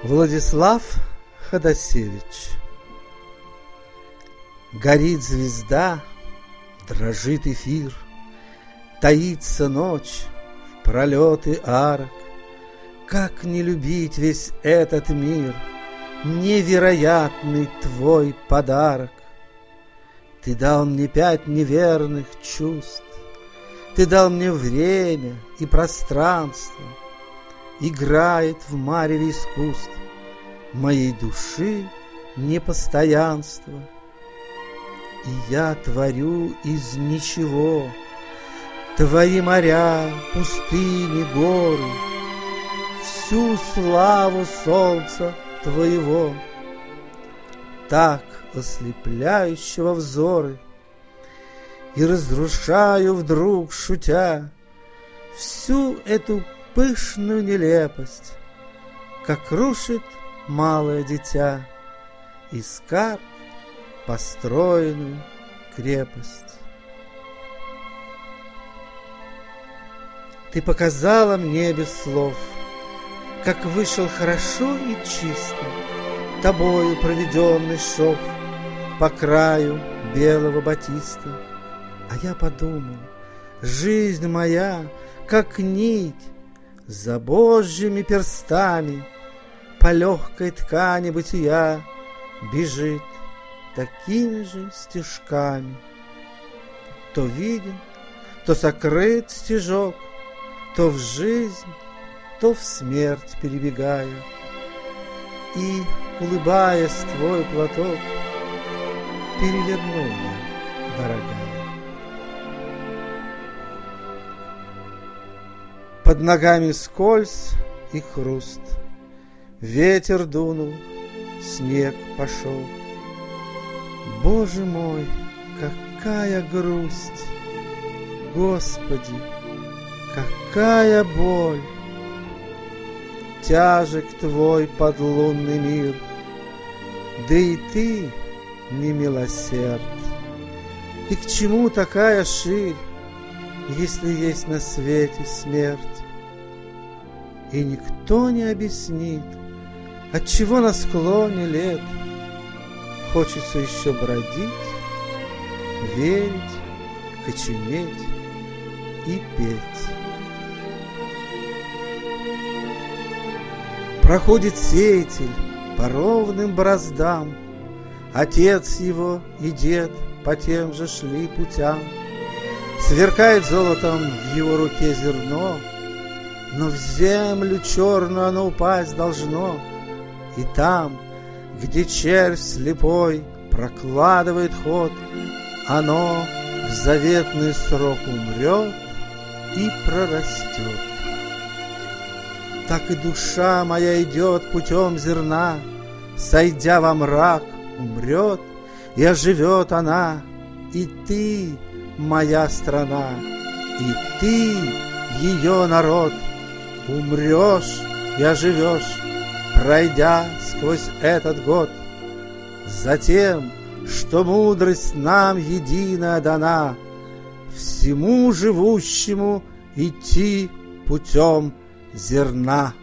Владислав Ходосевич. Горит звезда, дрожит эфир, таится ночь в пролеты арок. Как не любить весь этот мир, невероятный твой подарок. Ты дал мне 5 неверных чувств, ты дал мне время и пространство. Играет в мареве искусств моей души непостоянство. И я творю из ничего твои моря, пустыни, горы, всю славу солнца твоего, так ослепляющего взоры, и разрушаю вдруг, шутя, всю эту пышную нелепость, как рушит малое дитя из карт построенную крепость. Ты показала мне без слов, как вышел хорошо и чисто тобою проведенный шов по краю белого батиста. А я подумал, жизнь моя, как нить, за Божьими перстами по легкой ткани бытия бежит такими же стежками. То виден, то сокрыт стежок, то в жизнь, то в смерть перебегая. И, улыбаясь, твой платок перевернул я, дорогая. Под ногами скользь и хруст, ветер дунул, снег пошел. Боже мой, какая грусть! Господи, какая боль! Тяжек твой подлунный мир, да и ты не милосерд. И к чему такая ширь, если есть на свете смерть? И никто не объяснит, отчего на склоне лет хочется еще бродить, верить, коченеть и петь. Проходит сеятель по ровным бороздам, отец его и дед по тем же шли путям. Сверкает золотом в его руке зерно, но в землю черную оно упасть должно. И там, где червь слепой прокладывает ход, оно в заветный срок умрет и прорастет. Так и душа моя идет путем зерна, сойдя во мрак, умрет, и оживет она. И ты, моя страна, и ты, ее народ, умрешь и оживешь, пройдя сквозь этот год. Затем, что мудрость нам единая дана, всему живущему идти путем зерна.